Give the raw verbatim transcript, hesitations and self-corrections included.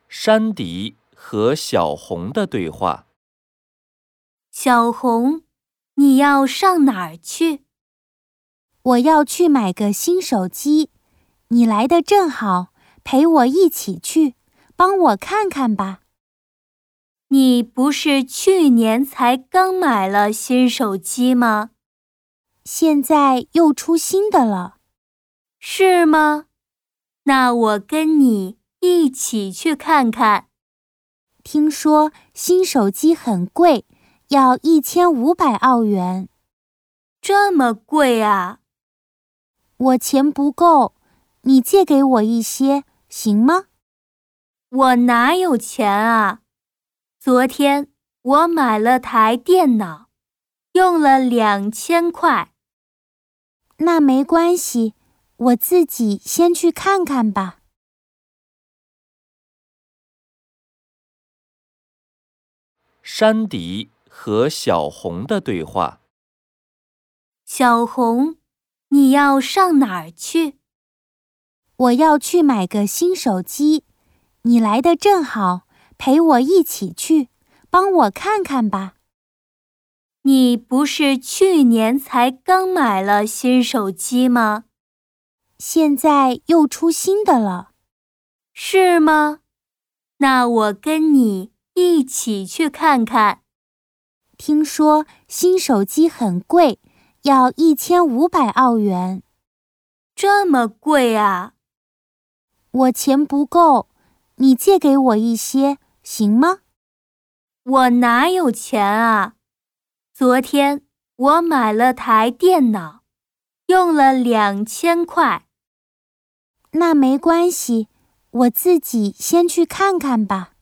山迪和小红的对话。 小红，你要上哪儿去？ 我要去买个新手机，你来得正好，陪我一起去，帮我看看吧。 你不是去年才刚买了新手机吗？ 现在又出新的了。 是吗？那我跟你一起去看看。 听说新手机很贵，要一千五百澳元。 这么贵啊？ 我钱不够，你借给我一些，行吗？ 我哪有钱啊？昨天我买了台电脑，用了两千块。 那没关系，我自己先去看看吧。 山迪和小红的对话。 小红，你要上哪儿去？ 我要去买个新手机，你来得正好，陪我一起去，帮我看看吧。 你不是去年才刚买了新手机吗？ 现在又出新的了。 是吗？那我跟你一起去看看。 听说新手机很贵，要一千五百澳元。 这么贵啊？ 我钱不够，你借给我一些，行吗？ 我哪有钱啊？昨天我买了台电脑，用了两千块。 那没关系，我自己先去看看吧。